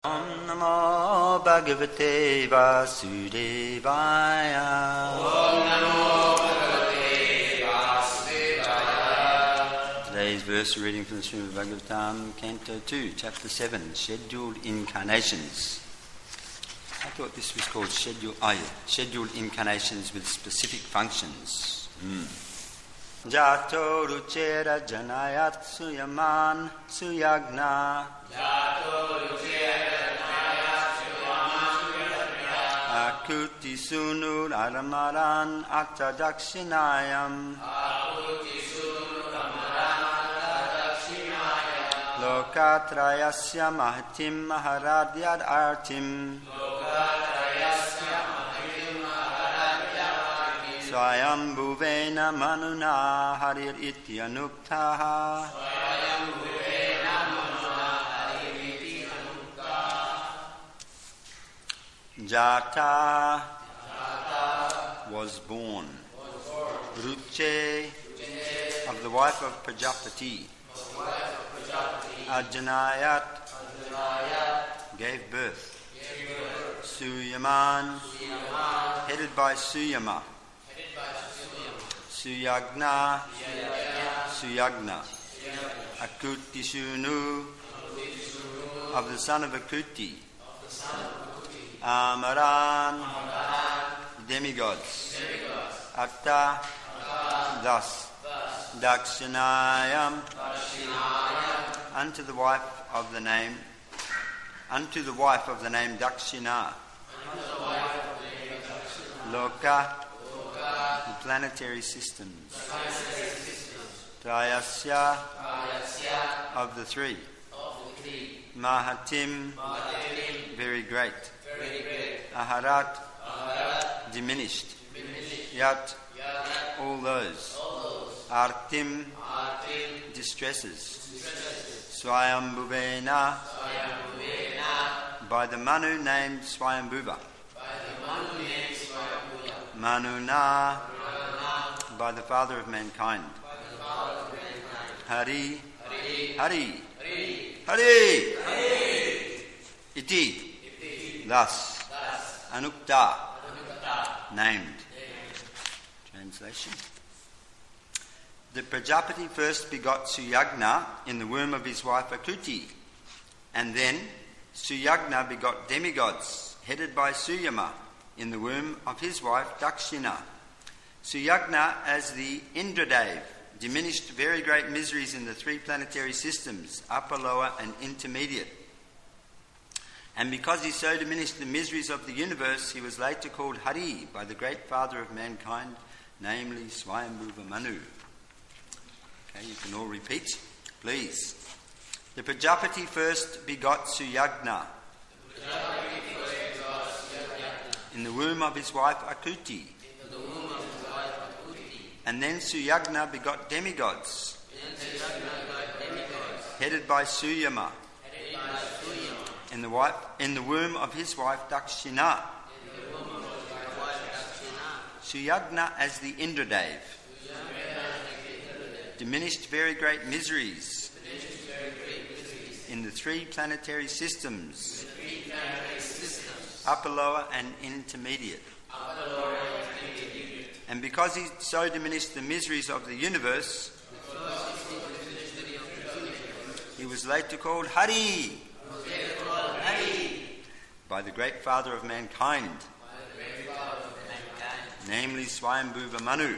Om Namo Bhagavate Vasudevaya. Om Namo Bhagavate Vasudevaya. Today's verse reading from the Srimad Bhagavatam, Canto 2, Chapter 7, Scheduled Incarnations. I thought this was called Scheduled Incarnations with Specific Functions. Jato Ruchera Janayat Suyaman Suyagna. Jato Ruchera Janayat Suyaman Suyagna. Akuti Sunu Aramaran Atadakshinayam. Akuti Sunu Ramaran Atadakshinayam. Lokatrayasya Mahatim Maharadyad Artim. Lokatrayasya Mahatim Maharadyad Artim. Swayambhuvena Manuna Harir Ityanuktaha. Swayambhuvena Manuna Harir Ityanuktaha. Jata was born. Ruche of the wife of Prajapati. Ajanayat gave birth. Suyaman headed by Suyama. Suyagna Akuti Sunu of the son of Akuti. Amaran demigods. Atta thus. Dakshinayam unto the wife of the name Dakshina. Loka the planetary systems. Trayasya of the three. Mahatim very great. Aharat diminished. Yat all those. Artim distresses. Swayambhuvena by the Manu named Swayambhuva. Manuna by the father of mankind. Hari Iti thus. Anukta named. Translation. The Prajapati first begot Suyagna in the womb of his wife Akuti, and then Suyagna begot demigods headed by Suyama in the womb of his wife Dakshina. Suyagna as the Indradev diminished very great miseries in the three planetary systems, upper, lower and intermediate. And because he so diminished the miseries of the universe, he was later called Hari by the great father of mankind, namely Swayambhuva Manu. Okay, you can all repeat, please. The Prajapati first begot Suyagna in the womb of his wife Akuti. And then Suyagna begot demigods headed by Suyama in the womb of his wife Dakshina. Suyagna as the Indradev diminished very great miseries in the three planetary systems, upper, lower and intermediate. And because he so diminished the miseries of the universe, he was later called Hari by the great father of mankind, namely Swayambhuva Manu.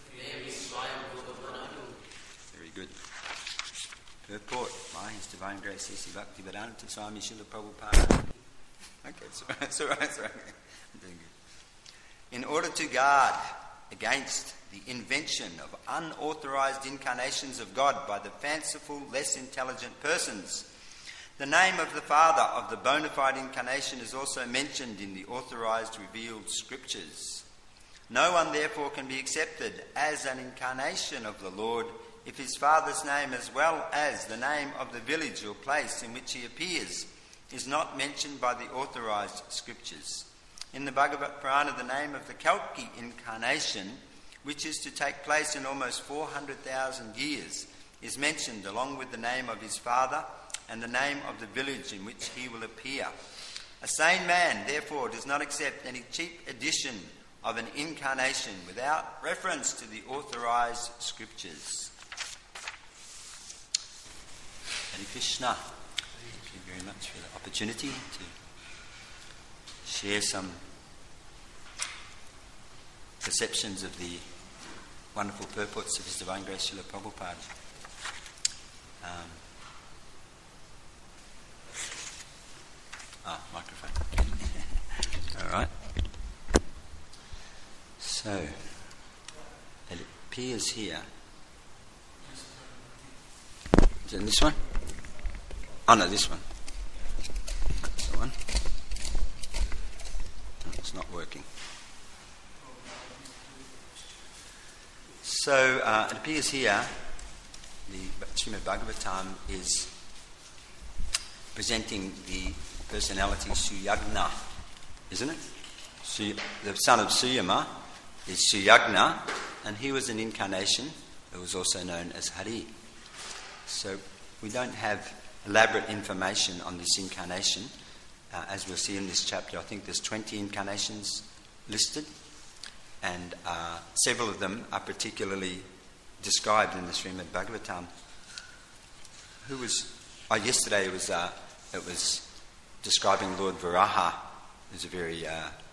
Very good. Purport by His Divine Grace C.C. Bhaktivedanta Swami Srila Prabhupada. Okay, it's all right. I'm doing good. In order to guard against the invention of unauthorized incarnations of God by the fanciful, less intelligent persons, the name of the father of the bona fide incarnation is also mentioned in the authorized revealed scriptures. No one therefore can be accepted as an incarnation of the Lord if his father's name, as well as the name of the village or place in which he appears, is not mentioned by the authorized scriptures. In the Bhagavad Purana, the name of the Kalki incarnation, which is to take place in almost 400,000 years, is mentioned along with the name of his father and the name of the village in which he will appear. A sane man, therefore, does not accept any cheap edition of an incarnation without reference to the authorized scriptures. Hare Krishna. Thank you very much for the opportunity to share some perceptions of the wonderful purports of His Divine Grace Srila Prabhupada. Microphone. All right. So, it appears here. Is it in this one? Oh no, this one. That's the one. No, it's not working. So, it appears here, the Srimad Bhagavatam is presenting the personality Suyagna, isn't it? The son of Suyama is Suyagna, and he was an incarnation who was also known as Hari. So we don't have elaborate information on this incarnation. As we'll see in this chapter, I think there's 20 incarnations listed, and several of them are particularly described in the Srimad Bhagavatam. Yesterday it was describing Lord Varaha, who's a very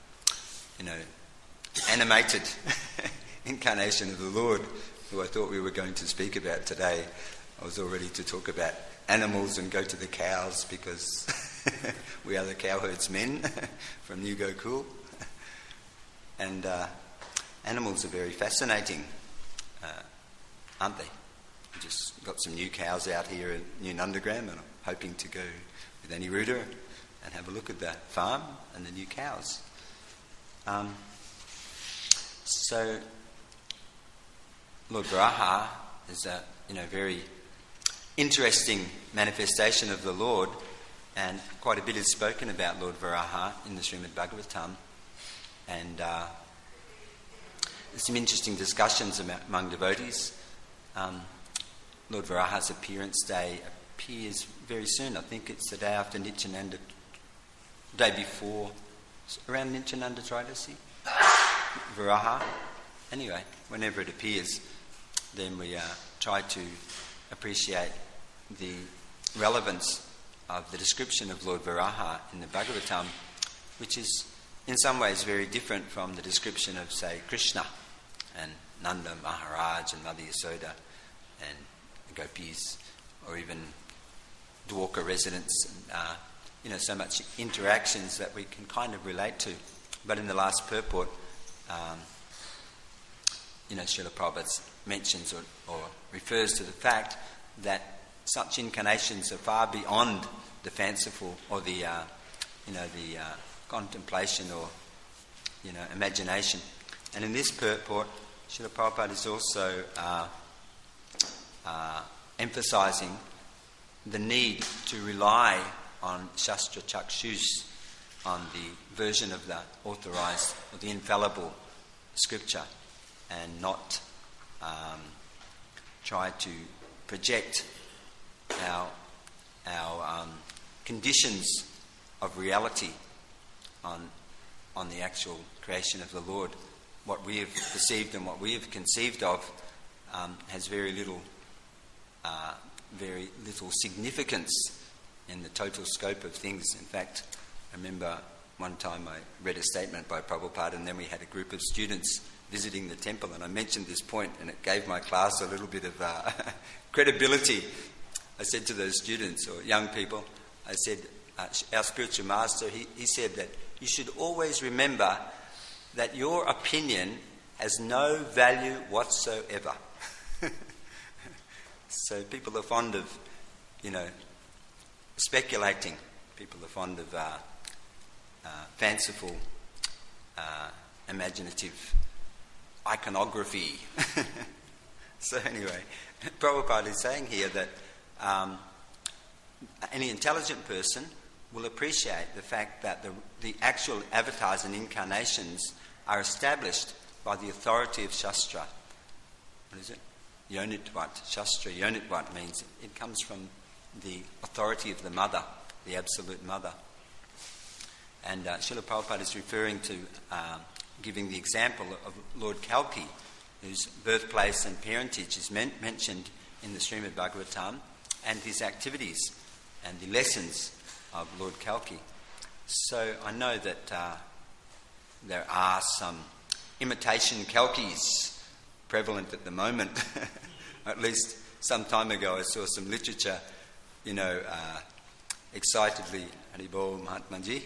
animated incarnation of the Lord, who I thought we were going to speak about today. I was all ready to talk about animals and go to the cows because we are the cowherdsmen from New Gokul. And animals are very fascinating, aren't they? We just got some new cows out here at New Nandagram, and I'm hoping to go with Aniruddha and have a look at the farm and the new cows. So Lord Varaha is a very interesting manifestation of the Lord, and quite a bit is spoken about Lord Varaha in the Srimad Bhagavatam, and there's some interesting discussions among devotees. Lord Varaha's appearance day appears very soon. I think it's the day after Nityananda, day before, around Nityananda Tridasi, Varaha. Anyway, whenever it appears, then we try to appreciate the relevance of the description of Lord Varaha in the Bhagavatam, which is in some ways very different from the description of, say, Krishna and Nanda Maharaj and Mother Yasoda and the gopis, or even Dwarka residents, and so much interactions that we can kind of relate to. But in the last purport, Srila Prabhupada mentions or refers to the fact that such incarnations are far beyond the fanciful or the contemplation or imagination. And in this purport, Srila Prabhupada is also emphasizing the need to rely on Shastra Chakshus, on the version of the authorized or the infallible scripture, and not try to project our conditions of reality on the actual creation of the Lord. What we have perceived and what we have conceived of has very little significance in the total scope of things. In fact, I remember one time I read a statement by Prabhupada, and then we had a group of students visiting the temple, and I mentioned this point, and it gave my class a little bit of credibility. I said to those students, or young people, I said, our spiritual master, he said that you should always remember that your opinion has no value whatsoever. So people are fond of, speculating. People are fond of fanciful, imaginative iconography. So anyway, Prabhupada is saying here that any intelligent person will appreciate the fact that the actual avatars and incarnations are established by the authority of Shastra. What is it? Yonitvat. Shastra Yonitvat means it comes from the authority of the mother, the absolute mother. And Srila Prabhupada is referring to giving the example of Lord Kalki, whose birthplace and parentage is mentioned in the Srimad Bhagavatam, and his activities and the lessons of Lord Kalki. So I know that there are some imitation Kalkis prevalent at the moment. At least some time ago I saw some literature, excitedly, Haribol Mahatmaji,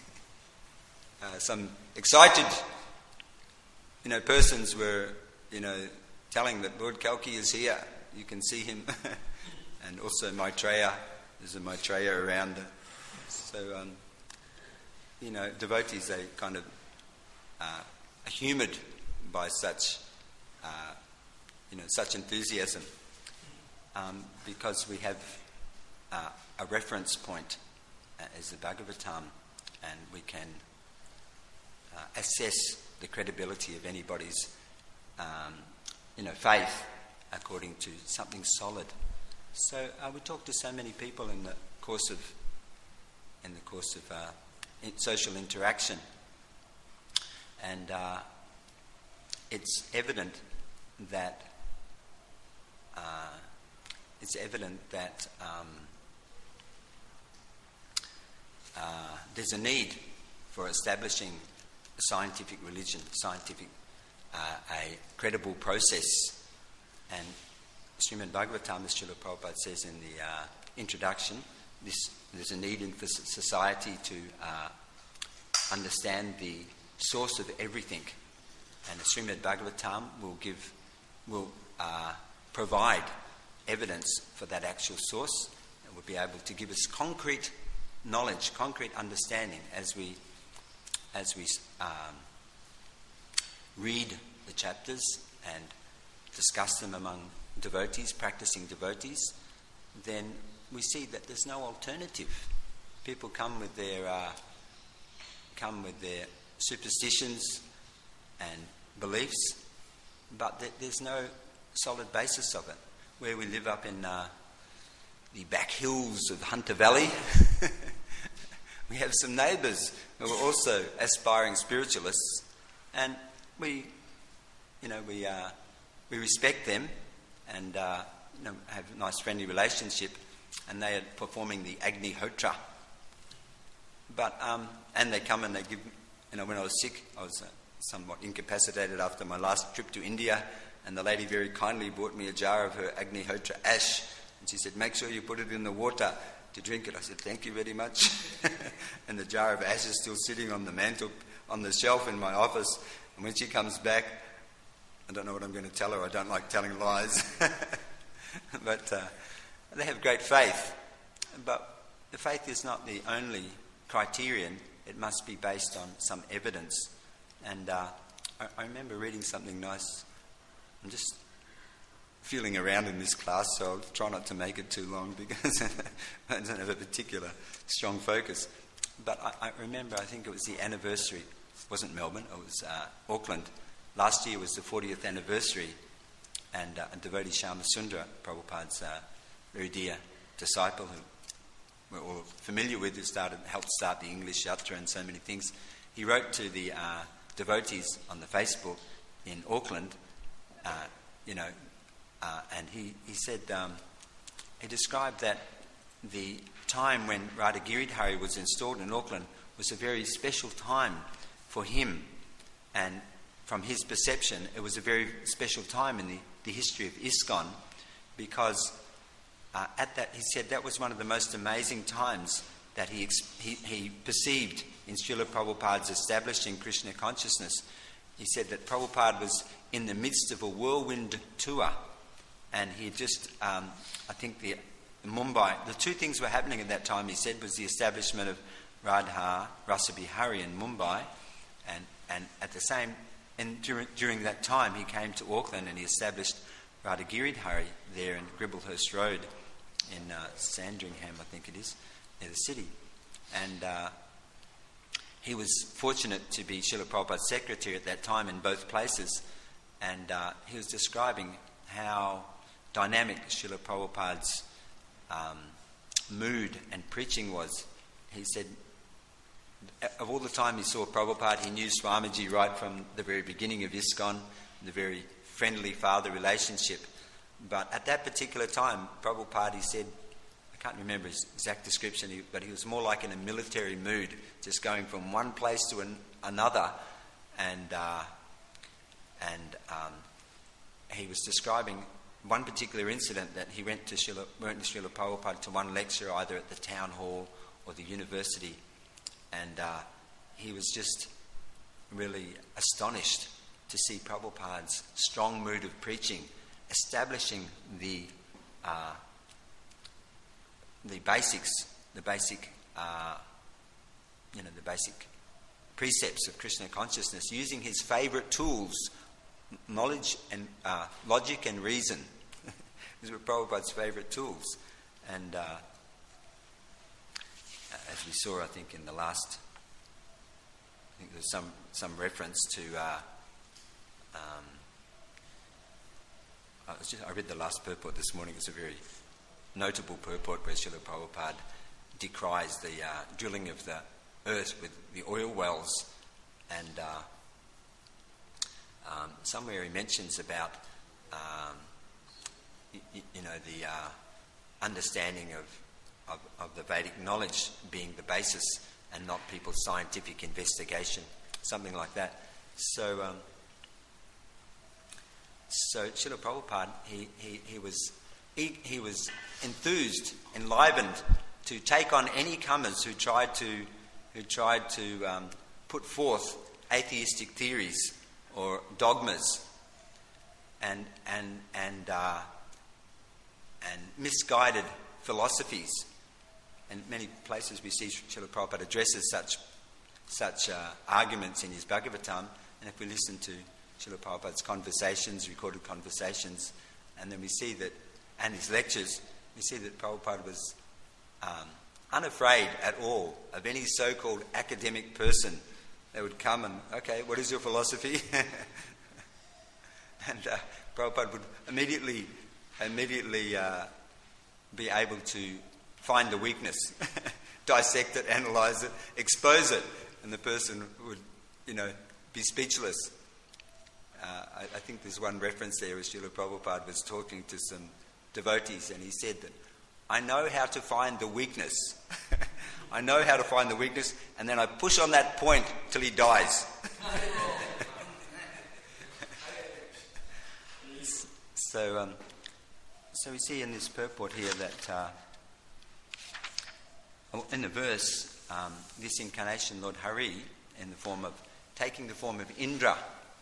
some excited, persons were, telling that Lord Kalki is here. You can see him. And also Maitreya. There's a Maitreya around. So, devotees, they kind of are humoured by such, such enthusiasm. Because we have a reference point as the Bhagavatam, and we can assess the credibility of anybody's, faith according to something solid. So we talk to so many people in the course of social interaction, and it's evident that there's a need for establishing a scientific religion, a credible process. And Srimad Bhagavatam, as Srila Prabhupada says in the introduction, there's a need in society to understand the source of everything. And the Srimad Bhagavatam will provide evidence for that actual source, and will be able to give us concrete knowledge, concrete understanding as we read the chapters and discuss them among devotees, practicing devotees. Then we see that there's no alternative. People come with their superstitions and beliefs, but there's no solid basis of it. Where we live up in the back hills of Hunter Valley, we have some neighbours who are also aspiring spiritualists, and we respect them and have a nice friendly relationship, and they are performing the Agnihotra. But and they come and they give. When I was sick, I was somewhat incapacitated after my last trip to India, and the lady very kindly brought me a jar of her Agnihotra ash, and she said, "Make sure you put it in the water to drink it." I said, "Thank you very much." And the jar of ash is still sitting on the mantle, on the shelf in my office. And when she comes back, I don't know what I'm going to tell her. I don't like telling lies. But they have great faith. But the faith is not the only criterion. It must be based on some evidence. And I remember reading something nice. I'm just feeling around in this class, so I'll try not to make it too long because I don't have a particular strong focus. But I remember, I think it was the anniversary. It wasn't Melbourne, it was Auckland. Last year was the 40th anniversary, and devotee Shyama Sundara, Prabhupada's very dear disciple, who we're all familiar with, who helped start the English Yatra and so many things. He wrote to the devotees on the Facebook in Auckland, and he said, he described that the time when Radha Giridhari was installed in Auckland was a very special time for him, and from his perception, it was a very special time in the history of ISKCON, because he said that was one of the most amazing times that he perceived in Srila Prabhupada's establishing Krishna consciousness. He said that Prabhupada was in the midst of a whirlwind tour, and he just, I think Mumbai, the two things were happening at that time, he said, was the establishment of Radha Rasabihari in Mumbai, and at the same, and during that time he came to Auckland and he established Radha Giridhari there in Gribblehurst Road in Sandringham, I think it is, near the city. And he was fortunate to be Srila Prabhupada's secretary at that time in both places, and he was describing how dynamic Srila Prabhupada's mood and preaching was. He said, of all the time he saw Prabhupada, he knew Swamiji right from the very beginning of ISKCON, the very friendly father relationship. But at that particular time, Prabhupada, he said, I can't remember his exact description, but he was more like in a military mood, just going from one place to another. And he was describing one particular incident that he went to Srila Prabhupada to one lecture, either at the town hall or the university, and he was just really astonished to see Prabhupada's strong mood of preaching, establishing the basic precepts of Krishna consciousness, using his favourite tools, knowledge and logic and reason. These were Prabhupada's favourite tools. And as we saw, I think in the last, I think there's some reference to. I read the last purport this morning. It's a very notable purport where Srila Prabhupada decries the drilling of the earth with the oil wells, and somewhere he mentions about the understanding of the Vedic knowledge being the basis and not people's scientific investigation, something like that. So Srila Prabhupada, he was enthused, enlivened to take on any comers who tried to put forth atheistic theories or dogmas and misguided philosophies. And many places we see Srila Prabhupada addresses such arguments in his Bhagavatam. And if we listen to Srila Prabhupada's conversations, recorded conversations, and then we see that, and his lectures, we see that Prabhupada was unafraid at all of any so-called academic person that would come and, okay, what is your philosophy? And Prabhupada would immediately be able to find the weakness, dissect it, analyze it, expose it, and the person would, be speechless. I think there's one reference there where Srila Prabhupada was talking to some devotees, and he said that, I know how to find the weakness. I know how to find the weakness, and then I push on that point till he dies. So we see in this purport here that in the verse, this incarnation, Lord Hari, in the form of taking the form of Indra,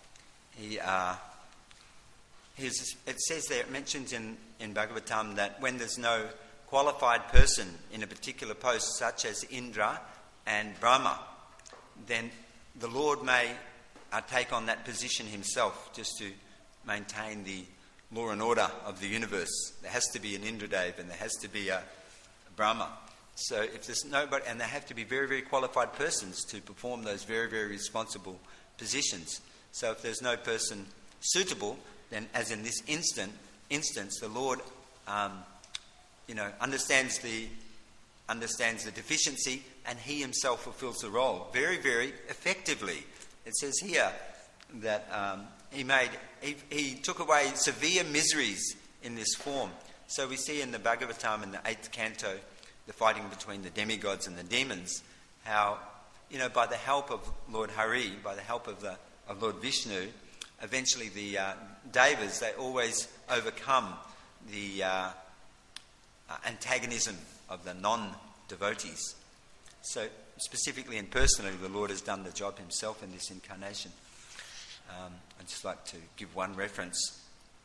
it says there, it mentions in Bhagavatam that when there's no qualified person in a particular post, such as Indra and Brahma, then the Lord may take on that position himself, just to maintain the law and order of the universe. There has to be an Indradev and there has to be a Brahma. So if there's nobody, and they have to be very, very qualified persons to perform those very, very responsible positions. So if there's no person suitable, then as in this instance, the Lord understands the deficiency, and he himself fulfills the role very, very effectively. It says here that he took away severe miseries in this form. So we see in the Bhagavatam in the 8th canto, the fighting between the demigods and the demons, how by the help of Lord Hari, by the help of Lord Vishnu, eventually the devas, they always overcome the antagonism of the non-devotees. So specifically and personally, the Lord has done the job himself in this incarnation. I'd just like to give one reference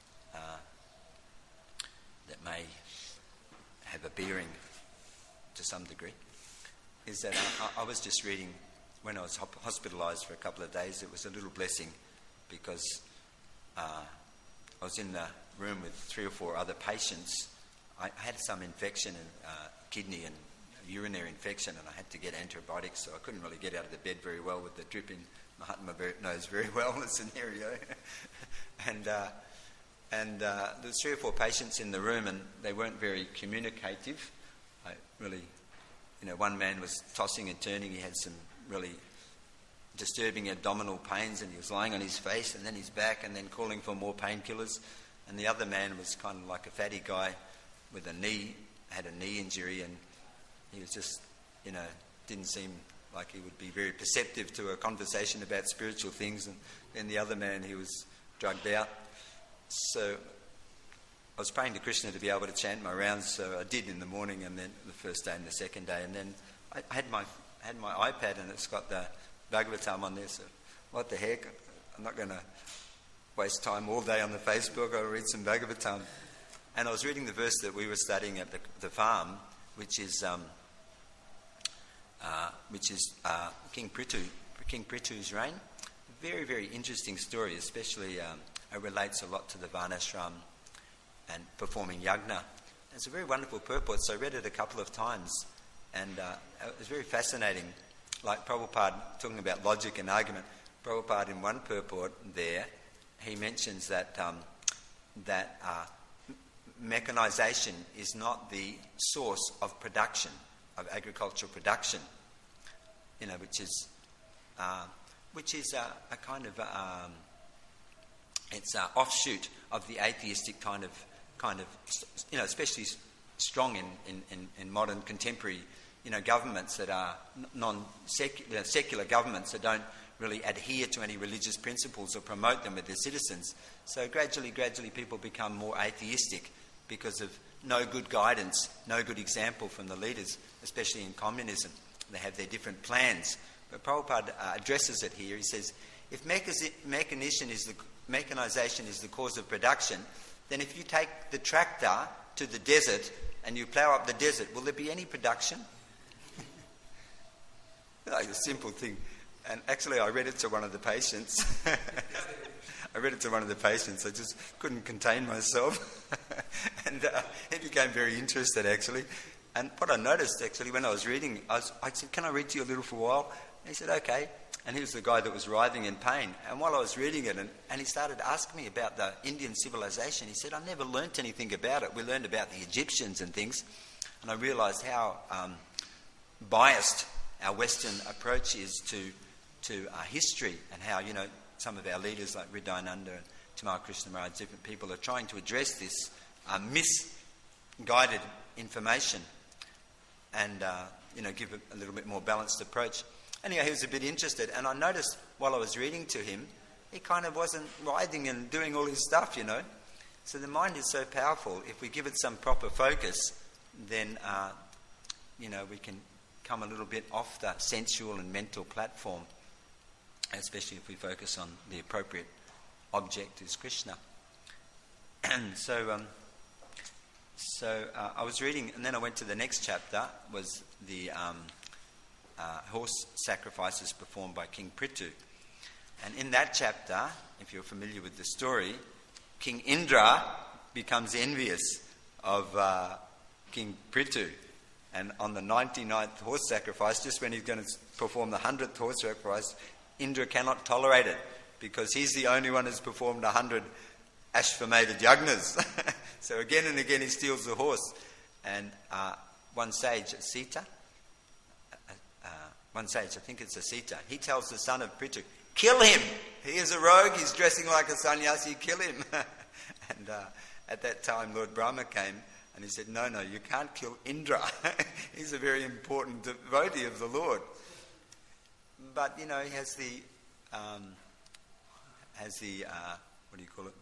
that may have a bearing to some degree. Is that I was just reading, when I was hospitalised for a couple of days, it was a little blessing, because I was in the room with 3 or 4 other patients. I had some infection, kidney and urinary infection, and I had to get antibiotics, so I couldn't really get out of the bed very well with the drip in Mahatma knows very well the scenario. And there was 3 or 4 patients in the room, and they weren't very communicative. really, one man was tossing and turning. He had some really disturbing abdominal pains, and he was lying on his face and then his back and then calling for more painkillers. And the other man was kind of like a fatty guy with had a knee injury, and he was just, didn't seem like he would be very perceptive to a conversation about spiritual things. And then the other man, he was drugged out. So I was praying to Krishna to be able to chant my rounds, so I did in the morning, and then the first day and the second day. And then I had my iPad, and it's got the Bhagavatam on there, so what the heck? I'm not going to waste time all day on the Facebook. I'll read some Bhagavatam. And I was reading the verse that we were studying at the farm, which is King Prithu's reign. Very, very interesting story, especially it relates a lot to the Varnashram and performing yagna. It's a very wonderful purport, so I read it a couple of times, and it was very fascinating. Like Prabhupada talking about logic and argument, Prabhupada in one purport there, he mentions that mechanization is not the source of production, of agricultural production, which is a kind of it's an offshoot of the atheistic kind of especially strong in modern contemporary governments that are secular governments that don't really adhere to any religious principles or promote them with their citizens. So gradually people become more atheistic because of no good guidance, no good example from the leaders, especially in communism. They have their different plans. But Prabhupada addresses it here. He says, if mechanization is the cause of production, then if you take the tractor to the desert and you plough up the desert, will there be any production? Like a simple thing. And actually I read it to one of the patients. I just couldn't contain myself. And he became very interested, actually. And what I noticed, actually, when I was reading, I said, can I read to you a little for a while? And he said, okay. And he was the guy that was writhing in pain. And while I was reading it, and he started asking me about the Indian civilization, he said, I never learnt anything about it. We learned about the Egyptians and things. And I realised how biased our Western approach is to history, and how, some of our leaders like Hridayananda and Tamal Krishna Maharaj, different people are trying to address this misguided information and, give it a little bit more balanced approach. Anyway, he was a bit interested, and I noticed while I was reading to him, he kind of wasn't writhing and doing all his stuff, So the mind is so powerful. If we give it some proper focus, then, we can come a little bit off the sensual and mental platform, especially if we focus on the appropriate object, is Krishna. So I was reading, and then I went to the next chapter, was the horse sacrifices performed by King Prithu. And in that chapter, if you're familiar with the story, King Indra becomes envious of King Prithu. And on the 99th horse sacrifice, just when he's going to perform the 100th horse sacrifice, Indra cannot tolerate it because he's the only one who's performed 100 Ashvamedah yagnas. So again and again he steals the horse. And one sage, Sita, I think it's a Sita, he tells the son of Prithu, kill him! He is a rogue, he's dressing like a sannyasi, kill him! And at that time Lord Brahma came and he said, no, you can't kill Indra. He's a very important devotee of the Lord. But, he has the what do you call it?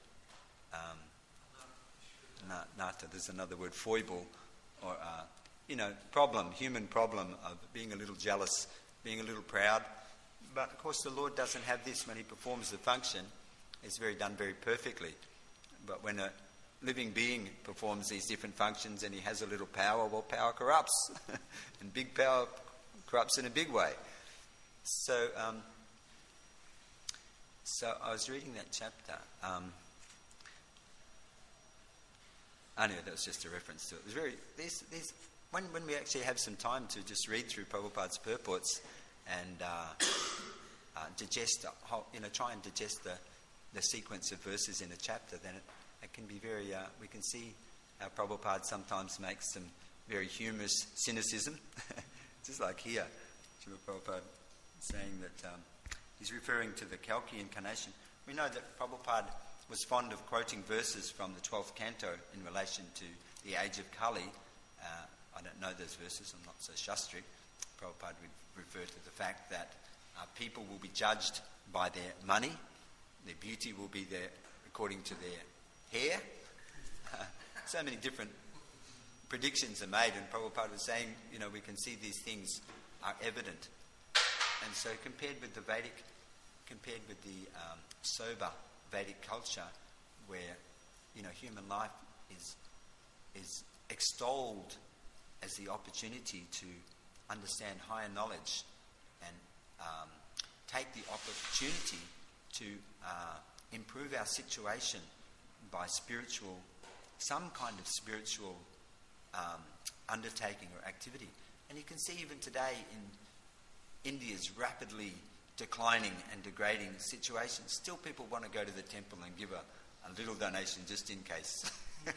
Nata, there's another word, foible, or, problem, human problem of being a little jealous, being a little proud. But, of course, the Lord doesn't have this when he performs the function. It's done very perfectly. But when a living being performs these different functions and he has a little power, well, power corrupts. And big power corrupts in a big way. So I was reading that chapter. Anyway, that was just a reference to it. It was very when we actually have some time to just read through Prabhupada's purports and digest the whole, try and digest the sequence of verses in a chapter, then it can be very. We can see how Prabhupada sometimes makes some very humorous cynicism, just like here, Srila Prabhupada saying that he's referring to the Kalki incarnation. We know that Prabhupada was fond of quoting verses from the 12th canto in relation to the age of Kali. I don't know those verses, I'm not so shastric. Prabhupada would refer to the fact that people will be judged by their money, their beauty will be there according to their hair. So many different predictions are made, and Prabhupada was saying, we can see these things are evident. And so compared with the sober Vedic culture, where human life is extolled as the opportunity to understand higher knowledge and take the opportunity to improve our situation by some kind of spiritual undertaking or activity. And you can see even today in India's rapidly declining and degrading situation, still people want to go to the temple and give a little donation just in case.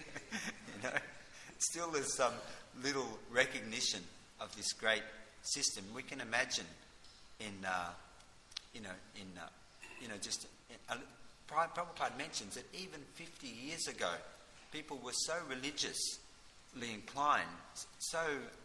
Still there's some little recognition of this great system. We can imagine Prabhupada mentions that even 50 years ago, people were so religiously inclined, so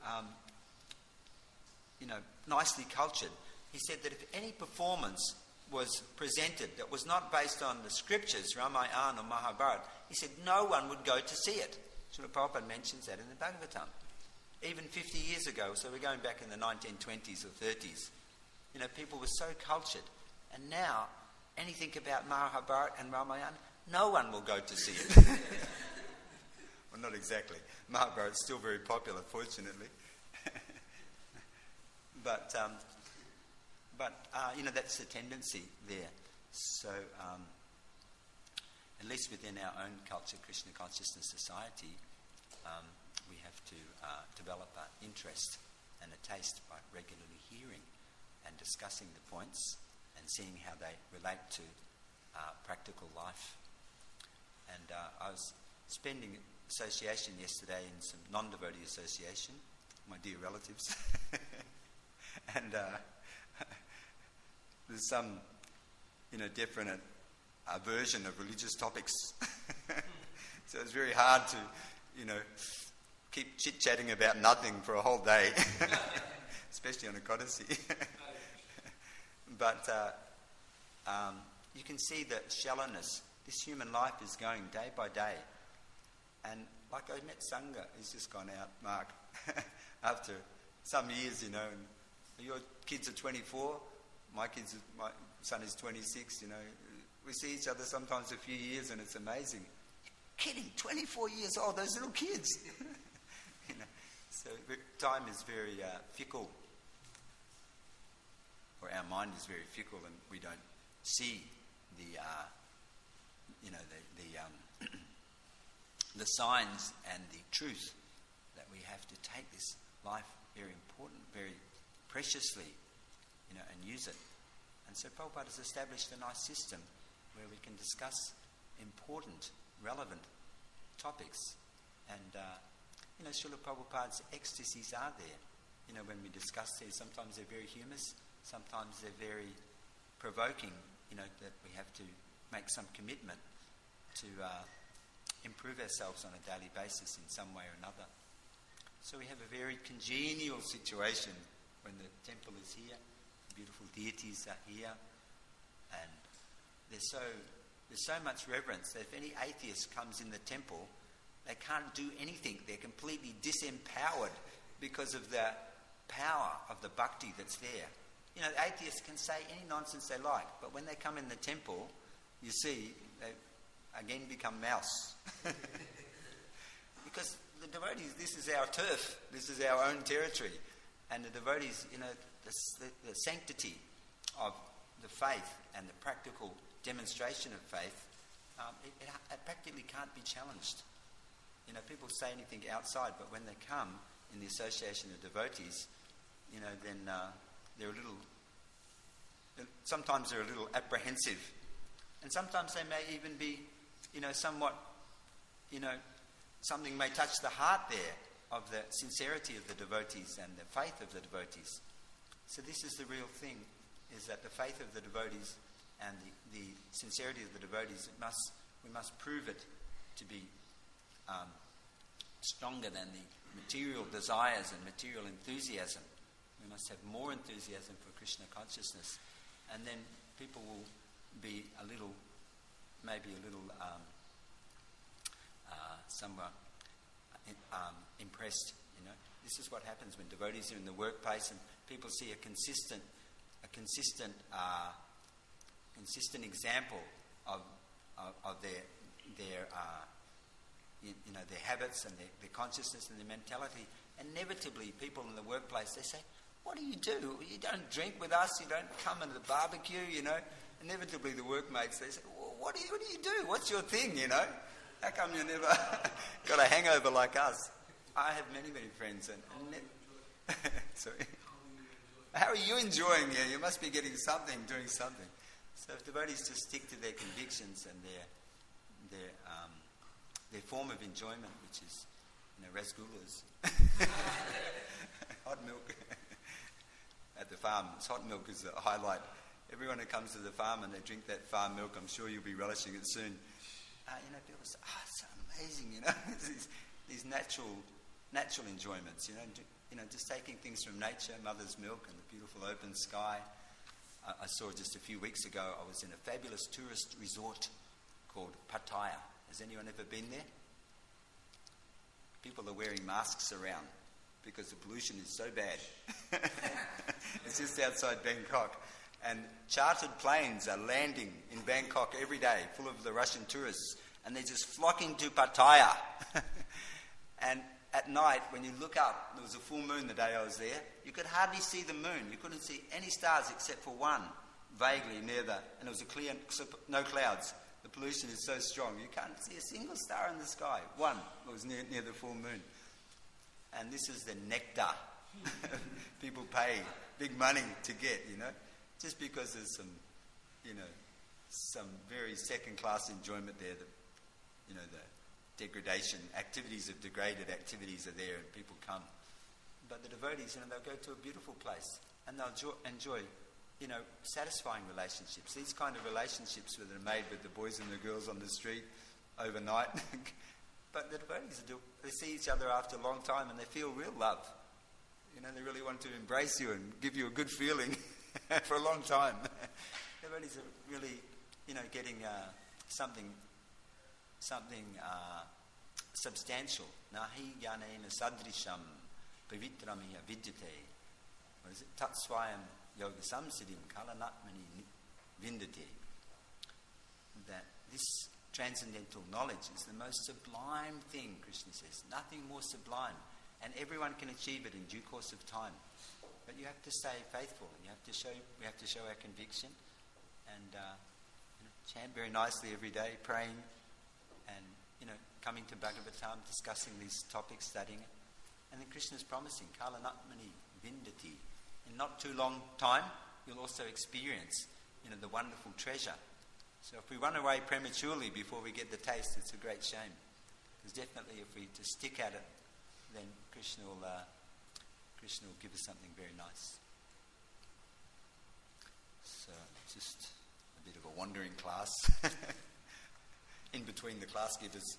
nicely cultured. He said that if any performance was presented that was not based on the scriptures, Ramayana or Mahabharata, he said no one would go to see it. Srila Prabhupada mentions that in the Bhagavatam. Even 50 years ago, so we're going back in the 1920s or 30s, people were so cultured. And now, anything about Mahabharata and Ramayana, no one will go to see it. Well, not exactly. Mahabharata is still very popular, fortunately. But that's the tendency there. So, at least within our own culture, Krishna Consciousness Society, we have to develop an interest and a taste by regularly hearing and discussing the points and seeing how they relate to practical life. And I was spending association yesterday in some non-devotee association, my dear relatives. And there's some, definite aversion of religious topics. So it's very hard to, keep chit-chatting about nothing for a whole day, especially on Ekadasi. But you can see the shallowness. This human life is going day by day. And like I met Sangha, he's just gone out, Mark, after some years, and your kids are 24, my son is 26, we see each other sometimes a few years and it's amazing. Kidding, 24 years old, those little kids. So time is very fickle, or our mind is very fickle, and we don't see the signs and the truth that we have to take this life very important, very preciously, and use it. And so Prabhupada has established a nice system where we can discuss important, relevant topics. And, Srila Prabhupada's ecstasies are there. When we discuss these, sometimes they're very humorous, sometimes they're very provoking, that we have to make some commitment to improve ourselves on a daily basis in some way or another. So we have a very congenial situation when the temple is here, the beautiful deities are here, and there's so much reverence that if any atheist comes in the temple, they can't do anything. They're completely disempowered because of the power of the bhakti that's there. The atheists can say any nonsense they like, but when they come in the temple, you see, they again become mouse. Because the devotees, this is our turf, this is our own territory. And the devotees, the sanctity of the faith and the practical demonstration of faith, it practically can't be challenged. People say anything outside, but when they come in the association of devotees, then they're a little, sometimes they're a little apprehensive. And sometimes they may even be, somewhat, something may touch the heart there of the sincerity of the devotees and the faith of the devotees. So this is the real thing, is that the faith of the devotees and the sincerity of the devotees, we must prove it to be stronger than the material desires and material enthusiasm. We must have more enthusiasm for Krishna consciousness, and then people will be maybe a little somewhat impressed. This is what happens when devotees are in the workplace and people see a consistent example of their habits and their consciousness and their mentality. Inevitably, people in the workplace, they say, "What do? You don't drink with us. You don't come into the barbecue. Inevitably, the workmates, they say, well, "What do you do? What's your thing? How come you never got a hangover like us?" I have many friends, sorry. How are you enjoying it? You must be getting something, doing something. So if devotees just stick to their convictions and their form of enjoyment, which is, rasgullas, hot milk at the farm. Hot milk is a highlight. Everyone who comes to the farm and they drink that farm milk, I'm sure you'll be relishing it soon. People say, it's so amazing, these natural enjoyments, just taking things from nature, mother's milk and the beautiful open sky. I saw just a few weeks ago, I was in a fabulous tourist resort called Pattaya. Has anyone ever been there? People are wearing masks around because the pollution is so bad. It's just outside Bangkok. And chartered planes are landing in Bangkok every day, full of the Russian tourists. And they're just flocking to Pattaya. And at night, when you look up, there was a full moon the day I was there, you could hardly see the moon. You couldn't see any stars except for one, vaguely near and it was a clear, no clouds. The pollution is so strong, you can't see a single star in the sky. One was near the full moon. And this is the nectar people pay big money to get, just because there's some very second-class enjoyment there that, the degradation, activities of degraded activities are there and people come. But the devotees, they'll go to a beautiful place and they'll enjoy, satisfying relationships. These kind of relationships that are made with the boys and the girls on the street overnight. But the devotees, they see each other after a long time and they feel real love. They really want to embrace you and give you a good feeling for a long time. Devotees are really, getting something substantial. Nahi gyanena sadrisham pavitramya vidyate. What is it? Tatsvayam yoga samsiddhim kalanatmani vindate. That this transcendental knowledge is the most sublime thing, Krishna says. Nothing more sublime. And everyone can achieve it in due course of time. But you have to stay faithful. We have to show our conviction and chant very nicely every day, praying and coming to Bhagavatam, discussing these topics, studying it. And then Krishna's promising, Kalanatmani Vindati. In not too long time, you'll also experience the wonderful treasure. So if we run away prematurely before we get the taste, it's a great shame. Because definitely if we just stick at it, then Krishna will give us something very nice. So just a bit of a wandering class in between the class givers.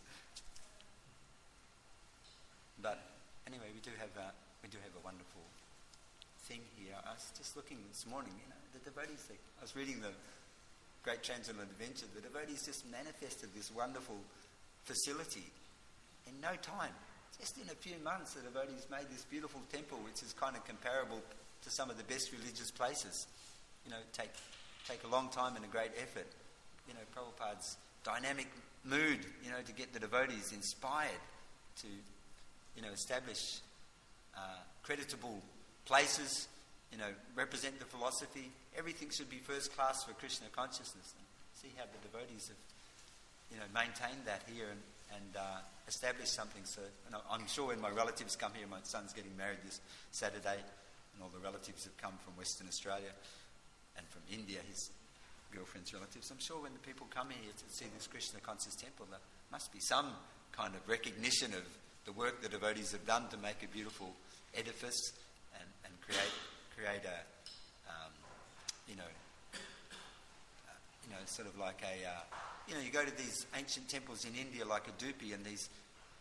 But anyway, we do have a wonderful thing here. I was just looking this morning, the devotees. I was reading the Great Transcendental Adventure. The devotees just manifested this wonderful facility in no time. Just in a few months, the devotees made this beautiful temple, which is kind of comparable to some of the best religious places. Take a long time and a great effort. Prabhupada's dynamic mood, to get the devotees inspired to, establish creditable places, represent the philosophy. Everything should be first class for Krishna consciousness. And see how the devotees have, maintained that here and established something. So I'm sure when my relatives come here, my son's getting married this Saturday, and all the relatives have come from Western Australia and from India, his girlfriend's relatives. I'm sure when the people come here to see this Krishna conscious temple, there must be some kind of recognition of the work the devotees have done to make a beautiful edifice and create a, sort of like a, you go to these ancient temples in India like Udupi, and these,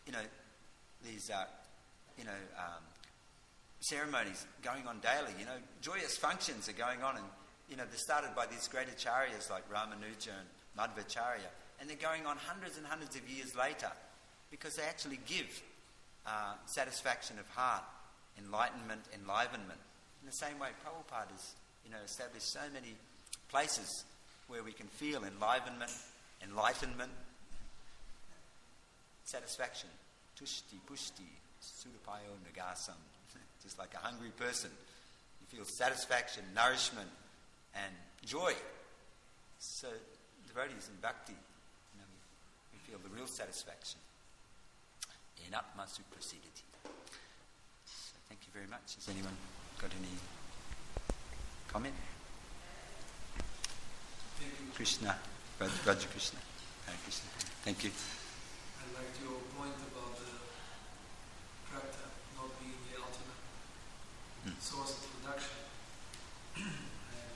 ceremonies going on daily, joyous functions are going on, and, they're started by these great acharyas like Ramanuja and Madhvacharya, and they're going on hundreds and hundreds of years later because they actually give satisfaction of heart, enlivenment. In the same way, Prabhupada has, established so many places where we can feel enlightenment, satisfaction. Tushti, pushti, sudapayo nagasam. Just like a hungry person. You feel satisfaction, nourishment, and joy. So, devotees in bhakti, we feel the real satisfaction. Enatma suprasidati. So, thank you very much. Has anyone got any comment? Krishna, Raja Krishna. Hare Krishna. Thank you. I liked your point about the tractor not being the ultimate source of production. And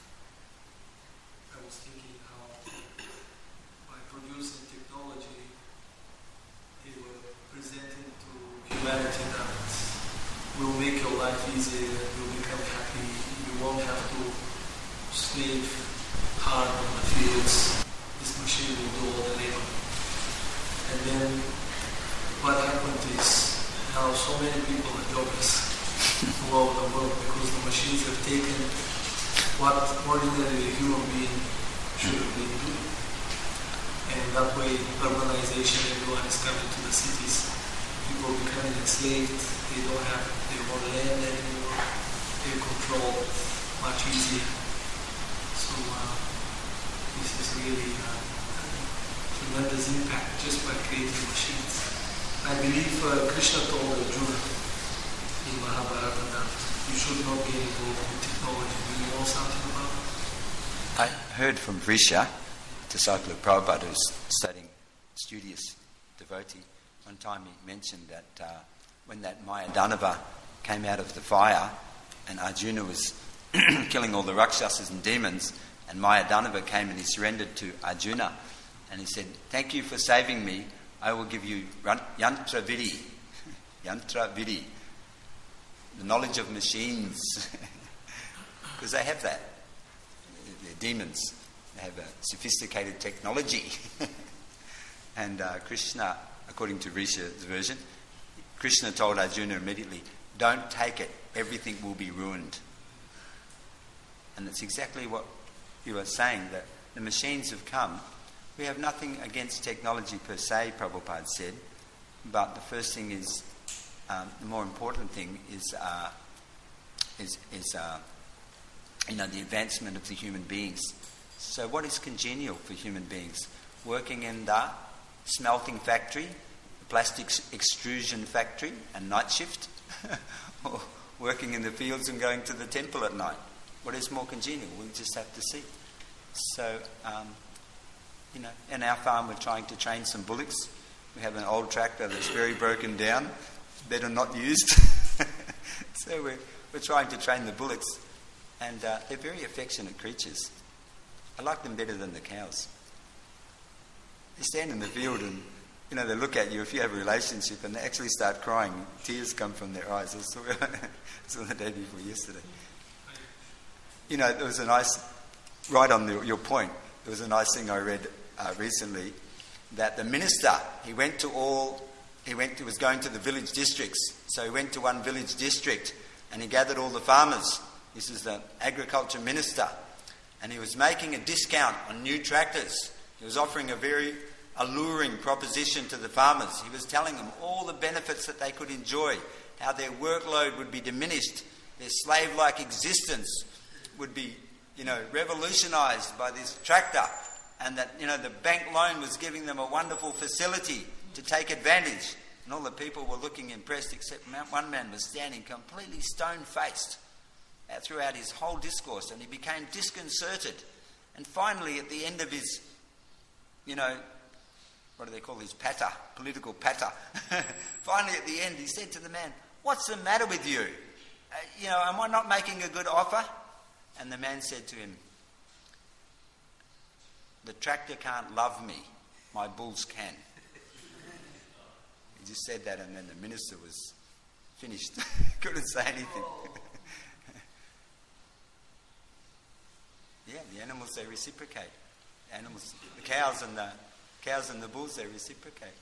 I was thinking how by producing technology, it will present it to humanity that will make your life easier, you'll become happy, you won't have to slave hard on the fields. This machine will do all the labor. And then what happened is now so many people are jobless all over the world because the machines have taken what ordinarily a human being should have been doing. And that way urbanization, everyone is coming to the cities. People becoming enslaved, they don't have their own land anymore, they're controlled much easier. So this is really a tremendous impact just by creating machines. I believe Krishna told Arjuna in Mahabharata that you should not get involved with technology. Do you know something about it? I heard from Vrisha, disciple of Prabhupada, who's studying studious devotee. One time he mentioned that when that Mayadanava came out of the fire and Arjuna was killing all the Rakshasas and demons, and Mayadanava came and he surrendered to Arjuna, and he said, "Thank you for saving me. I will give you yantra vidi, the knowledge of machines," because they have that. They're demons. They have a sophisticated technology. And Krishna, according to Risha's version, Krishna told Arjuna immediately, "Don't take it. Everything will be ruined." And that's exactly what you are saying, that the machines have come. We have nothing against technology per se, Prabhupada said, but the first thing is, the more important thing is the advancement of the human beings. So what is congenial for human beings? Working in the smelting factory, the plastic extrusion factory and night shift, or working in the fields and going to the temple at night? What is more congenial? We'll just have to see. So, in our farm we're trying to train some bullocks. We have an old tractor that's very broken down, better not used. So we're trying to train the bullocks, and they're very affectionate creatures. I like them better than the cows. They stand in the field and, they look at you if you have a relationship, and they actually start crying. Tears come from their eyes. I saw the day before yesterday. There was a nice, right on your point, there was a nice thing I read recently, that the minister, he was going to the village districts. So he went to one village district and he gathered all the farmers. This is the agriculture minister. And he was making a discount on new tractors. He was offering a very alluring proposition to the farmers. He was telling them all the benefits that they could enjoy, how their workload would be diminished, their slave-like existence would be, revolutionized by this tractor, and that, the bank loan was giving them a wonderful facility to take advantage. And all the people were looking impressed, except one man was standing completely stone-faced throughout his whole discourse, and he became disconcerted. And finally, at the end of his, what do they call his patter, political patter. Finally, at the end, he said to the man, "What's the matter with you? Am I not making a good offer?" And the man said to him, "The tractor can't love me, my bulls can." He just said that, and then the minister was finished. Couldn't say anything. Yeah, the animals, they reciprocate. The cows and the bulls, they reciprocate.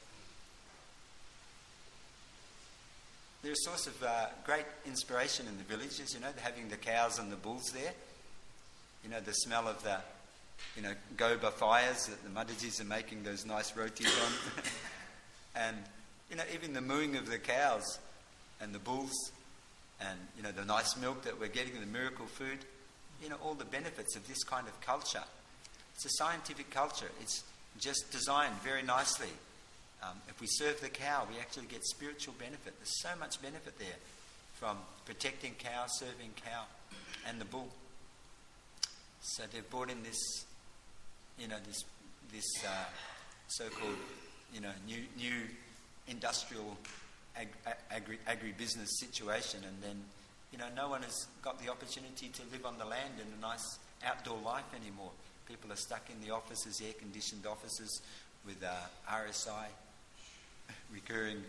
They're a source of great inspiration in the villages, having the cows and the bulls there. The smell of the, goba fires that the Madhajis are making those nice rotis on. And, even the mooing of the cows and the bulls and, the nice milk that we're getting, the miracle food, all the benefits of this kind of culture. It's a scientific culture. It's just designed very nicely. If we serve the cow, we actually get spiritual benefit. There's so much benefit there from protecting cow, serving cow, and the bull. So they've brought in this, this so-called, new industrial agribusiness situation, and then, no one has got the opportunity to live on the land in a nice outdoor life anymore. People are stuck in the offices, air-conditioned offices, with RSI, recurring,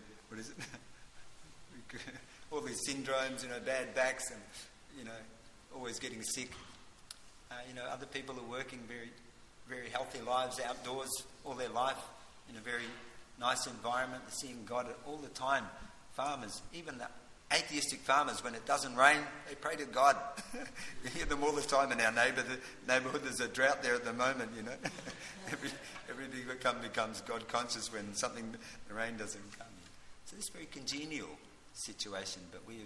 all these syndromes, bad backs, and, always getting sick. Other people are working very, very healthy lives outdoors all their life in a very nice environment. They're seeing God all the time. Farmers, even the atheistic farmers, when it doesn't rain, they pray to God. You hear them all the time in our neighbourhood. There's a drought there at the moment, Everybody becomes God conscious when the rain doesn't come. So it's a very congenial situation, but we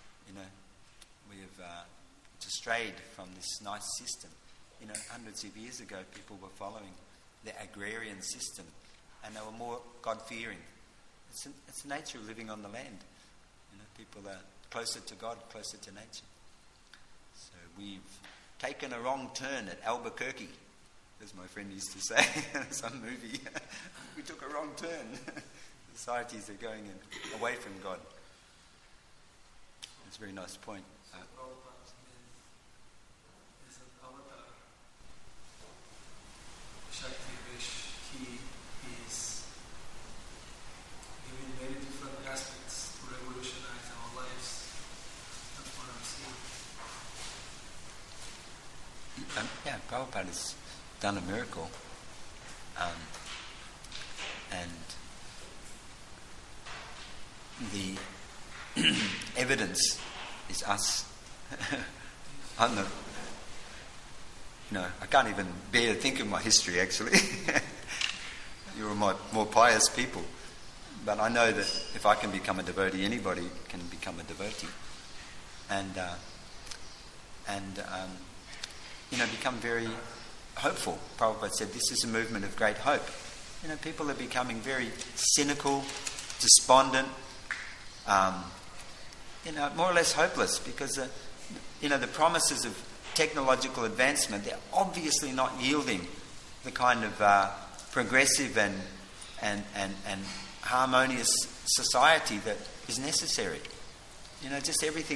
have just strayed from this nice system. Hundreds of years ago, people were following the agrarian system, and they were more God-fearing. It's the nature of living on the land. People are closer to God, closer to nature. So we've taken a wrong turn at Albuquerque, as my friend used to say in some movie. We took a wrong turn. Societies are going away from God. That's a very nice point. Shakti Vish, he is giving very different aspects to revolutionize our lives. That's what I'm seeing. Prabhupada has done a miracle. And the evidence is us. I can't even bear to think of my history, actually. You're more pious people. But I know that if I can become a devotee, anybody can become a devotee. And become very hopeful. Prabhupada said this is a movement of great hope. People are becoming very cynical, despondent, more or less hopeless, because the promises of technological advancement, they're obviously not yielding the kind of progressive and harmonious society that is necessary. Just everything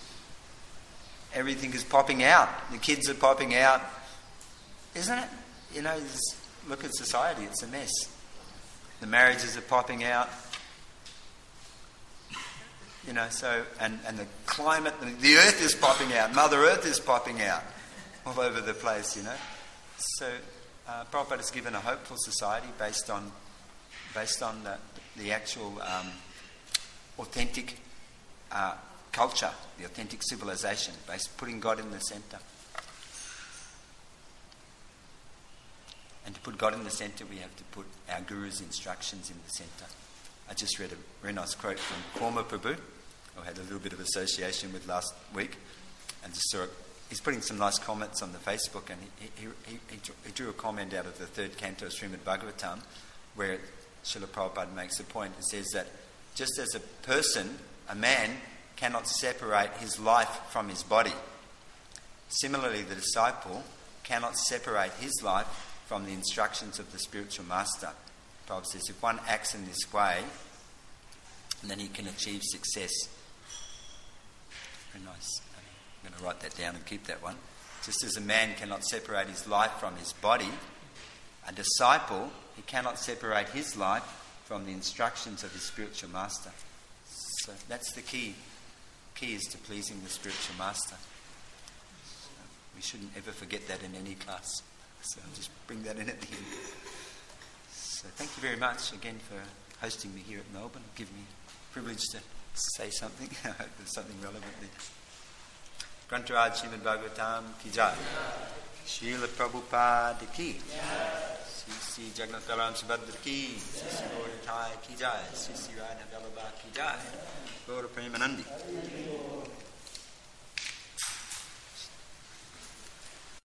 is popping out. The kids are popping out, isn't it? Look at society; it's a mess. The marriages are popping out. So and the climate, the earth is popping out. Mother Earth is popping out all over the place. So Prabhupada has given a hopeful society based on the actual authentic culture, the authentic civilization, based putting God in the centre. And to put God in the centre, we have to put our Guru's instructions in the centre. I just read a very nice quote from Korma Prabhu, who I had a little bit of association with last week, and just saw it. He's putting some nice comments on the Facebook, and he drew a comment out of the third canto of Srimad Bhagavatam, where Srila Prabhupada makes a point. It says that just as a person, a man, cannot separate his life from his body, similarly the disciple cannot separate his life from the instructions of the spiritual master. Prabhupada says, if one acts in this way, then he can achieve success. Very nice. I'm going to write that down and keep that one. Just as a man cannot separate his life from his body, a disciple, he cannot separate his life from the instructions of his spiritual master. So that's the key. Key is to pleasing the spiritual master. So we shouldn't ever forget that in any class. So I'll just bring that in at the end. So thank you very much again for hosting me here at Melbourne. Give me the privilege to say something. I hope there's something relevant there. Grantaraj Srimad Bhagavatam ki jai. Srila Prabhupada ki. Sri Jagannath Balaram Subhadra ki. Sri Gaura Thai ki jai. Sri Radha Vallabha ki jai. Gaura Premanandi.